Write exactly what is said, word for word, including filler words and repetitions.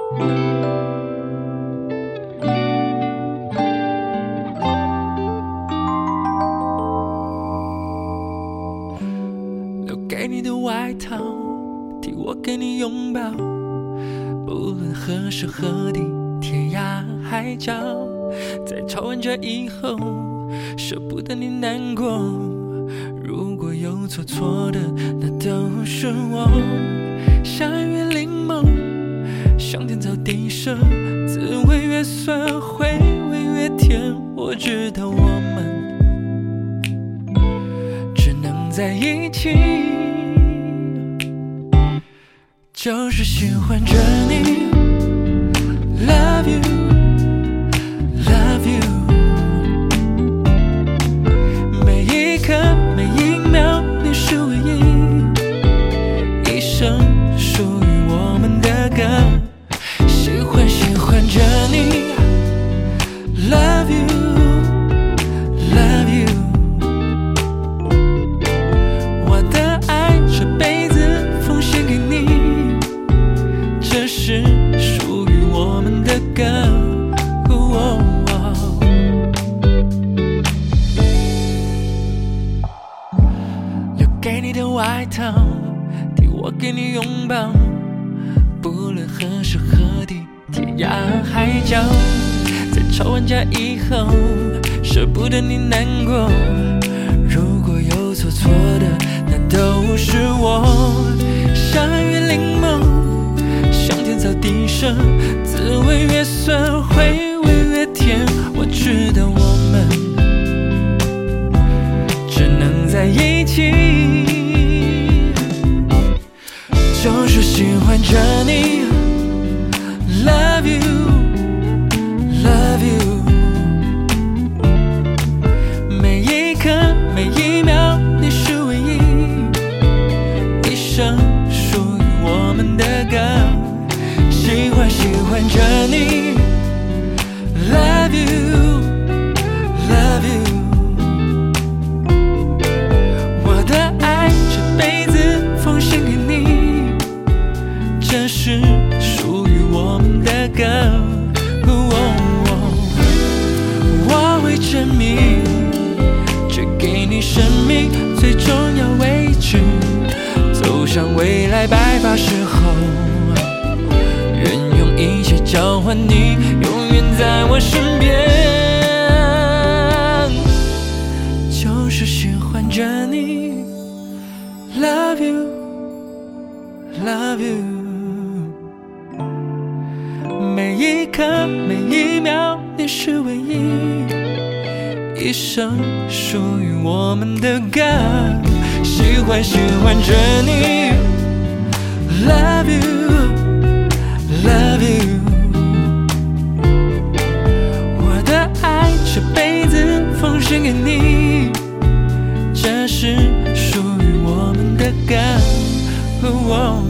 留给你的外套，替我给你拥抱，不论何时何地，天涯海角，在吵完架以后，舍不得你难过，如果有错错的，那都是我。像月柠檬，像天草地蛇，滋味越酸，回味越甜。我知道我们只能在一起，就是喜欢着你。Love you, love you。每一刻每一秒，你是唯一，一生属于我们的歌。喜欢喜欢着你。Love you, love you。我的爱这辈子奉献给你，这是属于我们的歌。哦哦留给你的外套，替我给你拥抱，不论何时何地，天涯海角，在吵完架以后，舍不得你难过，如果有错错的，那都是我。像月柠檬，像天草地蛇，滋味越酸，回味越甜。我知道我们只能在一起，就是喜欢着你。Love you, love you。每一刻每一秒，你是唯一，一生属于我们的歌。喜欢喜欢着你。Love you, love you。我的爱这辈子奉献给你，这是属于我们的歌。哦哦我会证明，只给你生命最重要位置，走向未来白发时候，愿用一切交换你，永远在我身边，就是喜欢着你。Love you, love you。每一刻每一秒，你是唯一，一生属于我们的歌。喜欢喜欢着你。Love you, love you。我的爱这辈子奉献给你，这是属于我们的歌。哦